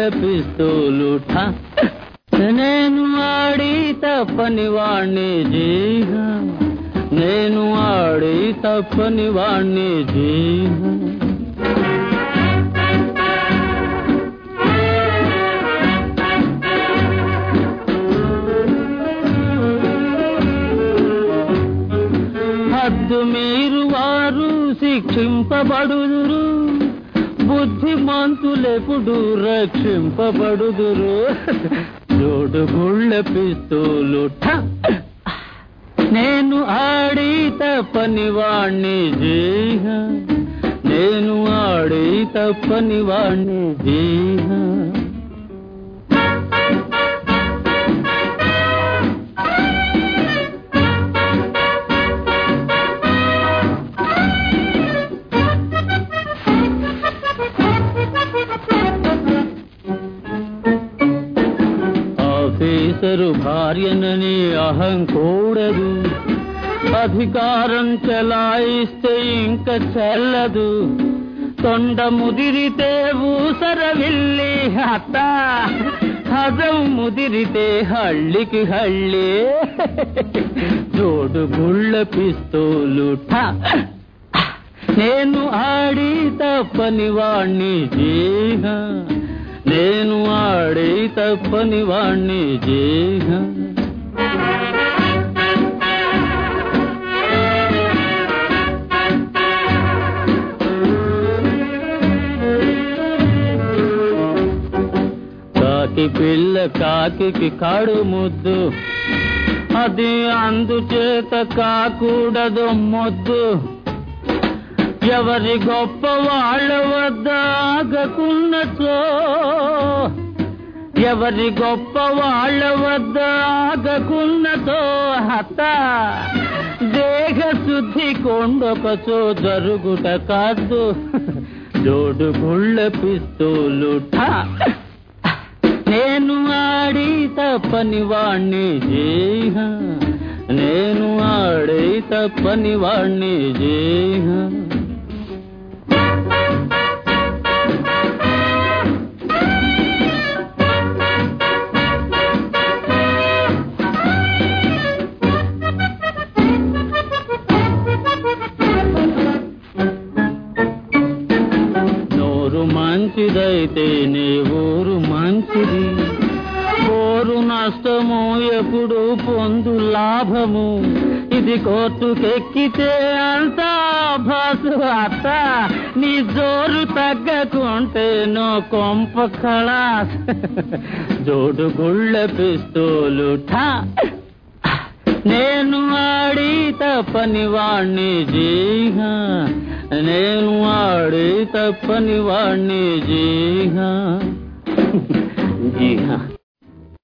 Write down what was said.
పిస్తూలు ఠా నేను ఆడి తప్పని వాణ్ణి జీహా నేను ఆడి తప్పని వాణ్ణి జీహా హద్దు మీరు వారు శిక్షింపబడుదురు బుద్ధిమంతులెప్పుడు రక్షింపబడుదురు జోడుగుళ్ళ పిస్తూలు నేను ఆడి తప్పని వాణ్ణి జీహా నేను ఆడి తప్పని వాణ్ణి జీహా ఆఫీసరు భార్యనని అహం కూడదు అధికారం చెలాయిస్తే ఇంక చెల్లదు తొండ ముదిరితే ఊసరవిల్లి అత్త హజం ముదిరితే హళ్ళికి హళ్ళి జోడుగుళ్ళ పిస్తూలు నేను ఆడి తప్పని వాణ్ణి జీహా నేను ఆడి తప్పని వాణ్ణి జీహా కాకి పిల్ల కాకి కాడు ముద్దు అది అందుచేత కాకూడదు మొద్దు ఎవరి గొప్ప వాళ్ళ వద్ద ఆగకున్నచో ఎవరి గొప్ప వాళ్ళ వద్ద ఆగకున్నచో హత దేహ శుద్ధి కొండొకచో జరుగుట కాదు జోడుగుళ్ళ పిస్తూలు నేను ఆడి తప్పని వాణ్ణి జీహా నేను ఆడి తప్పని వాణ్ణి జీహా నోరు మంచిదైతే నీ ఊరు మంచిది పోరు నష్టము ఎప్పుడు పొందు లాభము ఇది కోర్టుకెక్కితే అంతా భాసు అత్త నీ జోరు తగ్గకుంటే నో కొంప ఖలాస్ జోడుగుళ్ళ పిస్తూలు నేను ఆడి తప్పని వాణ్ణి జీహా నేను ఆడి తప్పని వాణ్ణి జీహా జీహా